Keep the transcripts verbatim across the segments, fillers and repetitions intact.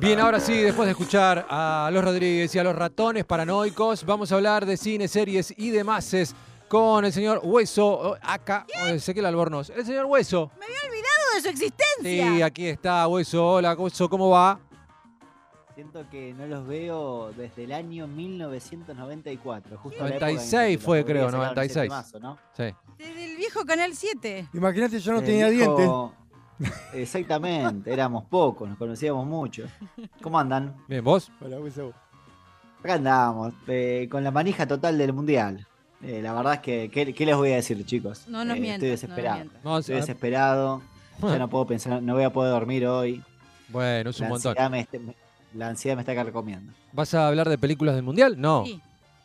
Bien, ahora sí, después de escuchar a los Rodríguez y a los Ratones Paranoicos, vamos a hablar de cine, series y demás con el señor Hueso, acá, Ezequiel Albornoz. El señor Hueso. Me había olvidado de su existencia. Sí, aquí está, Hueso. Hola, Hueso, ¿cómo va? Siento que no los veo desde el año mil novecientos noventa y cuatro. Justo noventa y la época seis en que fue, los creo, Rodríguez noventa y seis. sacaron ese temazo, ¿no? Sí. Desde el viejo Canal siete. Imagínate, yo no El tenía viejo- dientes. Exactamente, éramos pocos, nos conocíamos mucho. ¿Cómo andan? Bien, ¿vos? Hola, Hueso. Acá andamos, eh, con la manija total del mundial. Eh, la verdad es que, ¿qué, qué les voy a decir, chicos? No nos Eh, mientas, Estoy no nos desesperado. mientas. No, Estoy ah, desesperado. Ya no puedo pensar, no voy a poder dormir hoy. bueno, es un La montón. ansiedad me, este- me- la ansiedad me está carcomiendo. ¿Vas a hablar de películas del Mundial? No. Sí.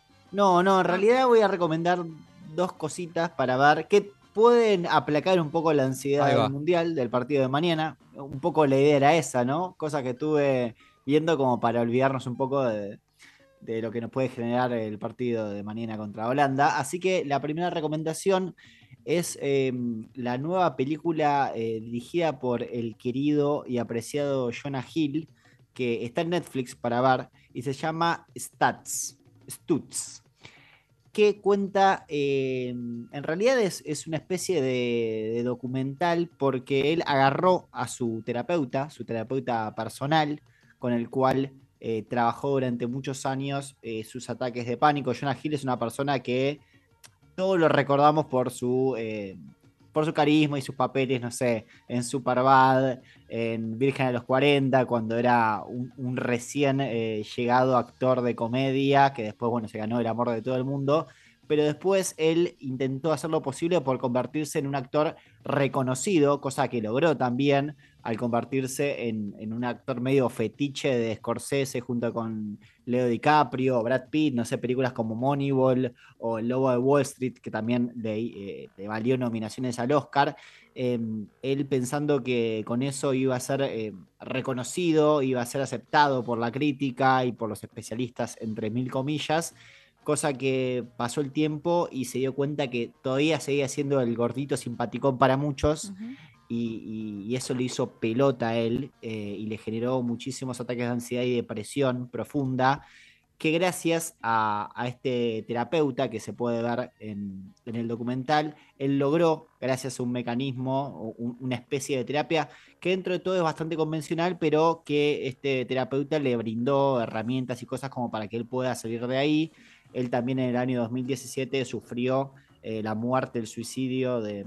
No, no, en realidad voy a recomendar dos cositas para ver que pueden aplacar un poco la ansiedad Ahí va. del Mundial, del partido de mañana. Un poco la idea era esa, ¿no? Cosa que estuve viendo como para olvidarnos un poco de, de lo que nos puede generar el partido de mañana contra Holanda. Así que la primera recomendación es eh, la nueva película eh, dirigida por el querido y apreciado Jonah Hill, que está en Netflix para ver, y se llama Stats, Stutz, que cuenta, eh, en realidad es, es una especie de, de documental porque él agarró a su terapeuta, su terapeuta personal, con el cual eh, trabajó durante muchos años eh, sus ataques de pánico. Jonah Hill es una persona que todos lo recordamos por su, eh, por su carisma y sus papeles, no sé, en Superbad, en Virgen a los cuarenta, cuando era un, un recién eh, llegado actor de comedia, que después, bueno, se ganó el amor de todo el mundo. Pero después él intentó hacer lo posible por convertirse en un actor reconocido, cosa que logró también al convertirse en, en un actor medio fetiche de Scorsese junto con Leo DiCaprio, Brad Pitt, no sé, películas como Moneyball o El Lobo de Wall Street, que también le, eh, le valió nominaciones al Oscar. Eh, él pensando que con eso iba a ser eh, reconocido, iba a ser aceptado por la crítica y por los especialistas, entre mil comillas, cosa que pasó el tiempo y se dio cuenta que todavía seguía siendo el gordito simpaticón para muchos. Ujú. Y, y- y eso le hizo pelota a él eh, y le generó muchísimos ataques de ansiedad y depresión profunda, que gracias a, a este terapeuta que se puede ver en, en el documental, él logró, gracias a un mecanismo, o un- una especie de terapia que dentro de todo es bastante convencional, pero que este terapeuta le brindó herramientas y cosas como para que él pueda salir de ahí. Él también en el año dos mil diecisiete sufrió eh, la muerte, el suicidio de...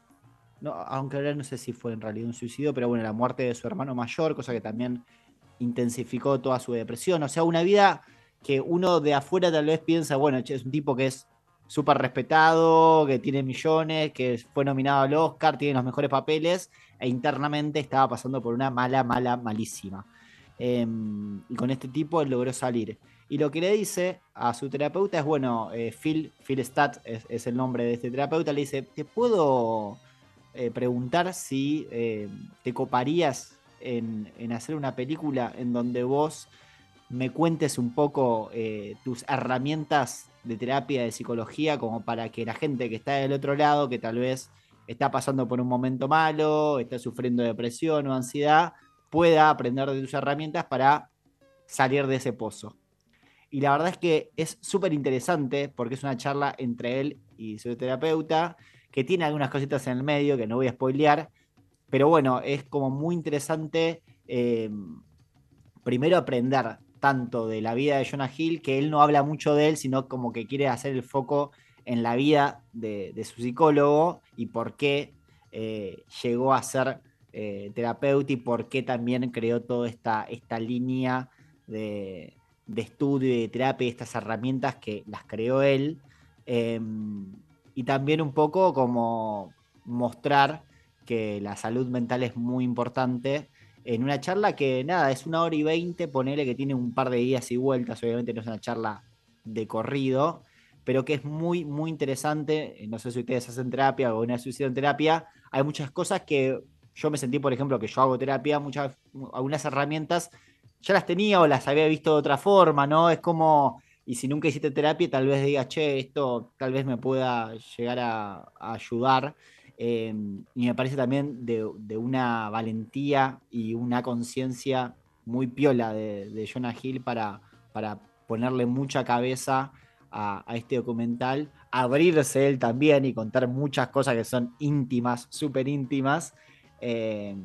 No, aunque ahora no sé si fue en realidad un suicidio, pero bueno, la muerte de su hermano mayor, cosa que también intensificó toda su depresión. O sea, una vida que uno de afuera tal vez piensa, bueno, che, es un tipo que es súper respetado, que tiene millones, que fue nominado al Oscar, tiene los mejores papeles, e internamente estaba pasando por una mala, mala, malísima. Eh, y con este tipo él logró salir. Y lo que le dice a su terapeuta es, bueno, eh, Phil, Phil Stott es, es el nombre de este terapeuta, le dice, ¿te puedo eh, preguntar si eh, te coparías en, en hacer una película en donde vos me cuentes un poco eh, tus herramientas de terapia, de psicología, como para que la gente que está del otro lado, que tal vez está pasando por un momento malo, está sufriendo depresión o ansiedad, pueda aprender de tus herramientas para salir de ese pozo? Y la verdad es que es súper interesante porque es una charla entre él y su terapeuta, que tiene algunas cositas en el medio que no voy a spoilear, pero bueno, es como muy interesante eh, primero aprender tanto de la vida de Jonah Hill, que él no habla mucho de él, sino como que quiere hacer el foco en la vida de, de su psicólogo y por qué eh, llegó a ser eh, terapeuta y por qué también creó toda esta, esta línea de, de estudio y de terapia y estas herramientas que las creó él. Eh, y también un poco como mostrar que la salud mental es muy importante en una charla que, nada, es una hora y veinte, ponele que tiene un par de días y vueltas, obviamente no es una charla de corrido, pero que es muy, muy interesante. No sé si ustedes hacen terapia o una vez hicieron terapia, hay muchas cosas que yo me sentí, por ejemplo, que yo hago terapia, muchas, algunas herramientas ya las tenía o las había visto de otra forma, ¿no? Es como, y si nunca hiciste terapia, tal vez digas, che, esto tal vez me pueda llegar a, a ayudar. Eh, y me parece también de, de una valentía y una conciencia muy piola de, de Jonah Hill para, para ponerle mucha cabeza a, a este documental, abrirse él también y contar muchas cosas que son íntimas, súper íntimas, eh,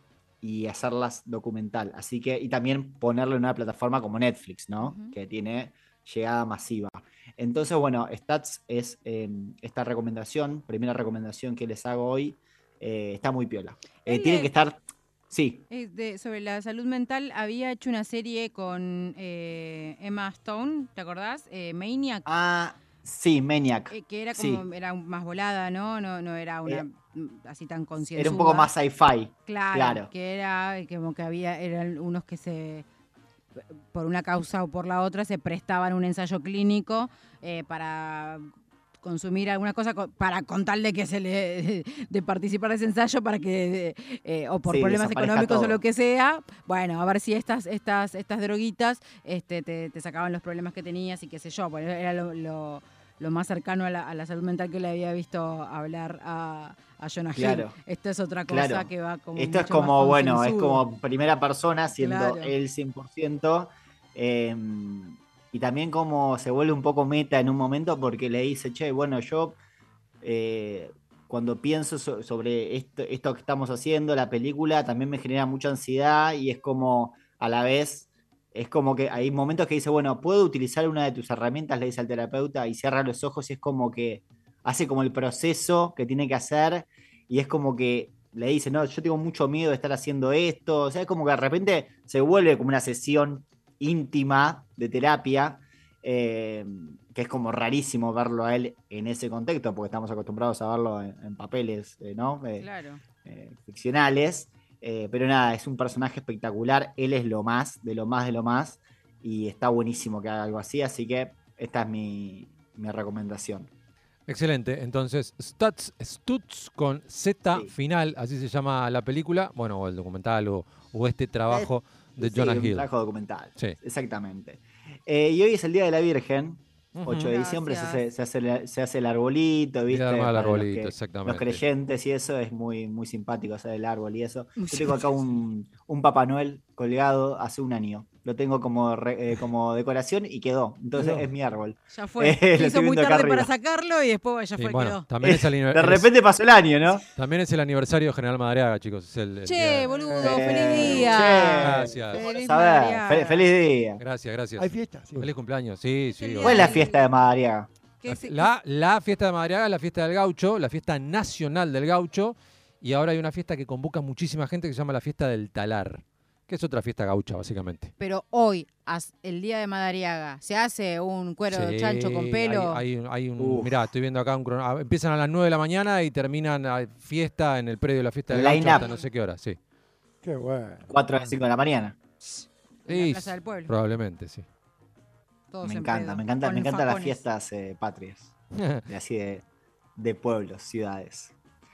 y hacerlas documental. Así que, y también ponerlo en una plataforma como Netflix, ¿no? Ujú. Que tiene llegada masiva. Entonces, bueno, Stats es eh, esta recomendación, primera recomendación que les hago hoy, eh, está muy piola. Eh, Él, tienen que eh, estar, sí, eh, de- sobre la salud mental, había hecho una serie con eh, Emma Stone, ¿te acordás? Eh, Maniac, ah, sí, Maniac, eh, que era sí, como, era más volada, ¿no? No, no era una era, mm, así tan era un poco concienzuda. más sci-fi, Claro, claro, que era eh, como que había, eran unos que se, por una causa o por la otra, se prestaban un ensayo clínico eh, para consumir alguna cosa co- para con tal de que se le de participar de ese ensayo para que eh, o por sí, problemas desaparezca económicos o lo todo, que sea, bueno, a ver si estas estas estas droguitas este te, te sacaban los problemas que tenías y qué sé yo, bueno, era lo, lo- lo más cercano a la, a la salud mental que le había visto hablar a, a Jonah Hill. claro. Esta es otra cosa Claro. que va como Esto es mucho más como, bueno, es concienzudo. como primera persona siendo Claro. él cien por ciento. eh, y también como se vuelve un poco meta en un momento porque le dice, che, bueno, yo eh, cuando pienso so- sobre esto, esto que estamos haciendo, la película, también me genera mucha ansiedad y es como a la vez, es como que hay momentos que dice, bueno, puedo utilizar una de tus herramientas, le dice al terapeuta y cierra los ojos y es como que hace como el proceso que tiene que hacer y es como que le dice, no, yo tengo mucho miedo de estar haciendo esto, o sea, es como que de repente se vuelve como una sesión íntima de terapia, eh, que es como rarísimo verlo a él en ese contexto, porque estamos acostumbrados a verlo en, en papeles, eh, ¿no? Eh, Claro. eh, ficcionales, eh, pero nada, es un personaje espectacular, él es lo más, de lo más, de lo más, y está buenísimo que haga algo así, así que esta es mi, mi recomendación. Excelente. Entonces, Stutz, Stutz con Z Sí. final, así se llama la película, bueno, o el documental o, o este Eh, trabajo de sí, Jonah un Hill. trabajo documental, Sí. exactamente. Eh, y hoy es el Día de la Virgen, ocho de Ujú. diciembre se hace, Gracias. se hace, la- se hace el arbolito, Día de ¿viste? armar el Para los arbolito, que los exactamente. creyentes y eso es muy, muy simpático hacer el árbol y eso. Muy Yo tengo acá simpático. un, un Papá Noel colgado hace un año. Lo tengo como, re- eh, como decoración y quedó. Entonces Quedó. es mi árbol. Ya fue. Eh, Se lo hizo estoy muy viendo acá tarde para arriba. sacarlo y después ya Sí, fue, bueno, quedó. también Eh, es, el, aniver- de es- repente pasó el año, ¿no? también es el aniversario de General Madariaga, chicos. Es el, el día Che, de- boludo, feliz Eh, día. che, Gracias. ¿cómo lo Feliz sabés? Fe- Madariaga. feliz día. Gracias, gracias. Hay fiesta, sí. Feliz cumpleaños. Sí, Es el sí, día ¿Cuál es la del- fiesta de Madariaga? que La, se- que la- la fiesta de Madariaga es la fiesta del gaucho, la fiesta nacional del gaucho, y ahora hay una fiesta que convoca muchísima gente que se llama la fiesta del talar, que es otra fiesta gaucha, básicamente. Pero hoy, as- el día de Madariaga, ¿se hace un cuero de Sí, chancho con pelo? Hay, hay un, hay un- Uf. mirá, estoy viendo acá un crono- ah, empiezan a las nueve de la mañana y terminan a fiesta en el predio de la fiesta del gaucho Line-up. hasta no sé qué hora, sí. Qué bueno. cuatro a cinco de la mañana. En la Y Plaza del Pueblo. Probablemente, sí. Todos Me en encanta, pedo, me encanta, con me encantan las facones. fiestas eh, patrias. De así de, de pueblos, ciudades.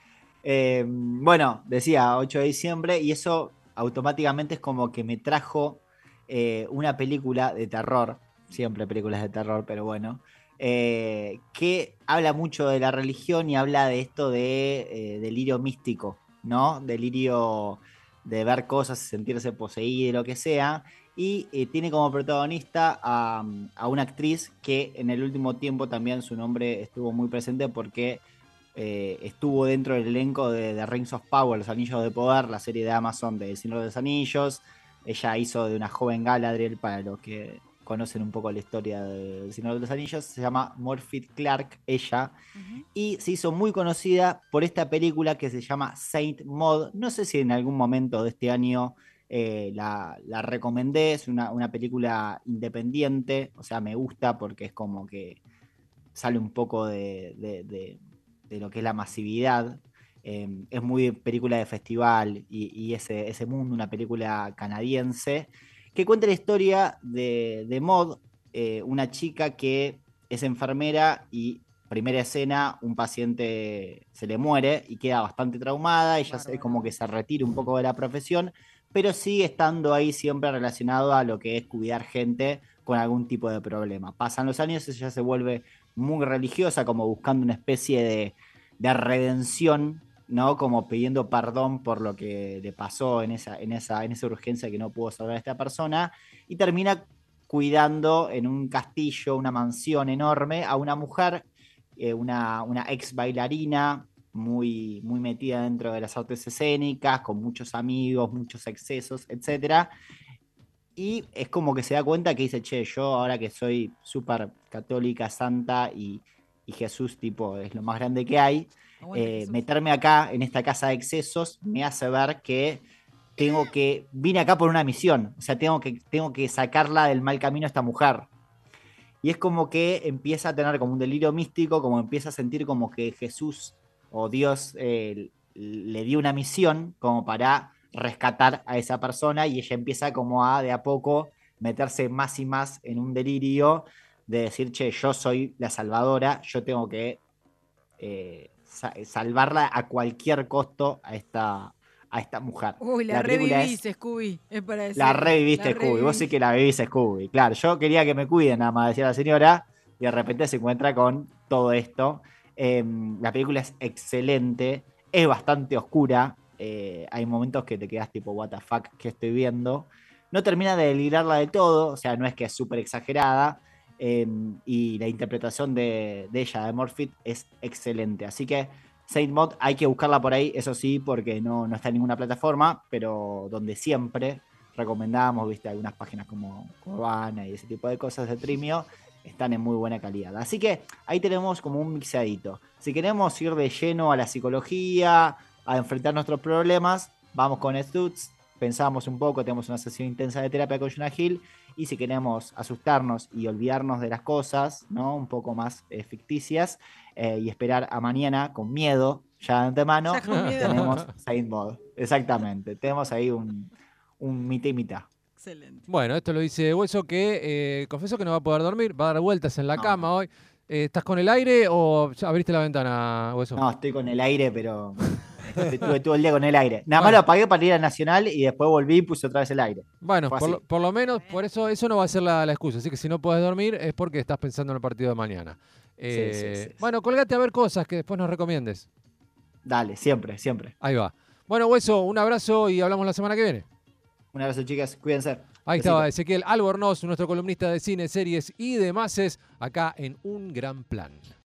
Eh, bueno, decía ocho de diciembre y eso automáticamente es como que me trajo eh, una película de terror, siempre películas de terror, pero bueno, eh, que habla mucho de la religión y habla de esto de eh, delirio místico, ¿no? Delirio de ver cosas, sentirse poseído y lo que sea. Y eh, tiene como protagonista a, a una actriz que en el último tiempo también su nombre estuvo muy presente porque eh, estuvo dentro del elenco de, de Rings of Power, Los Anillos de Poder, la serie de Amazon de El Señor de los Anillos. Ella hizo de una joven Galadriel, para los que conocen un poco la historia de El Señor de los Anillos, se llama Morphy Clark, ella, Ujú. y se hizo muy conocida por esta película que se llama Saint Maud. No sé si en algún momento de este año eh, la, la recomendé, es una, una película independiente, o sea, me gusta porque es como que sale un poco de, de- de- de lo que es la masividad. Eh, es muy película de festival y, y ese, ese mundo, una película canadiense, que cuenta la historia de, de Maud, eh, una chica que es enfermera y primera escena, un paciente se le muere y queda bastante traumada, ella se- Bárbaro. como que se retira un poco de la profesión, pero sigue estando ahí siempre relacionado a lo que es cuidar gente con algún tipo de problema. Pasan los años, ella se vuelve muy religiosa, como buscando una especie de, de redención ¿no? Como pidiendo perdón por lo que le pasó en esa, en esa, en esa urgencia que no pudo salvar a esta persona, y termina cuidando en un castillo, una mansión enorme, a una mujer, eh, una, una ex bailarina, muy, muy metida dentro de las artes escénicas, con muchos amigos, muchos excesos, etcétera. Y es como que se da cuenta que dice, che, yo ahora que soy súper católica, santa y, y Jesús tipo es lo más grande que hay, eh, meterme acá en esta casa de excesos me hace ver que tengo que, vine acá por una misión, o sea, tengo que, tengo que sacarla del mal camino a esta mujer. Y es como que empieza a tener como un delirio místico, como empieza a sentir como que Jesús o Dios eh, le dio una misión como para rescatar a esa persona, y ella empieza como a de a poco meterse más y más en un delirio de decir, che, yo soy la salvadora, yo tengo que eh, sa- salvarla a cualquier costo a esta, a esta mujer. Uy, la La película revivís, es Scooby, es para la decirlo. reviviste, La Scooby. Vos sí revivís. que la vivís, Scooby. Claro, yo quería que me cuiden, nada más, decía la señora, y de repente se encuentra con todo esto. Eh, la película es excelente, es bastante oscura. Eh, hay momentos que te quedas tipo, what the fuck, ¿qué estoy viendo? No termina de delirarla de todo, o sea, no es que es súper exagerada. eh, y la interpretación de, de ella, de Morphy, es excelente. Así que Saint Maud hay que buscarla por ahí, eso sí, porque no, no está en ninguna plataforma, pero donde siempre recomendamos, viste, algunas páginas como Curbana y ese tipo de cosas de Trimio, están en muy buena calidad. Así que ahí tenemos como un mixadito. Si queremos ir de lleno a la psicología, a enfrentar nuestros problemas, vamos con Stutz, pensamos un poco, tenemos una sesión intensa de terapia con Jonah Hill, y si queremos asustarnos y olvidarnos de las cosas, ¿no? Un poco más eh, ficticias, eh, y esperar a mañana con miedo, ya de antemano, Ya con miedo. tenemos Saint Maud. Exactamente, tenemos ahí un, un mitad y mitad. Excelente. Bueno, esto lo dice Hueso que eh, confieso que no va a poder dormir, va a dar vueltas en la No, cama no. hoy. Eh, ¿estás con el aire o ya abriste la ventana, Hueso? No, estoy con el aire, pero estuve todo el día con el aire. Nada más Bueno. lo apagué para ir a Nacional y después volví y puse otra vez el aire. Bueno, Fue por así. lo, por lo menos, por eso eso no va a ser la, la excusa. Así que si no puedes dormir es porque estás pensando en el partido de mañana. Sí, sí, Eh, sí. bueno, colgate a ver cosas que después nos recomiendes. Dale, siempre, siempre. Ahí va. Bueno, Hueso, un abrazo y hablamos la semana que viene. Un abrazo, chicas. Cuídense. Ahí Besito. estaba Ezequiel Albornoz, nuestro columnista de cine, series y demás, acá en Un Gran Plan.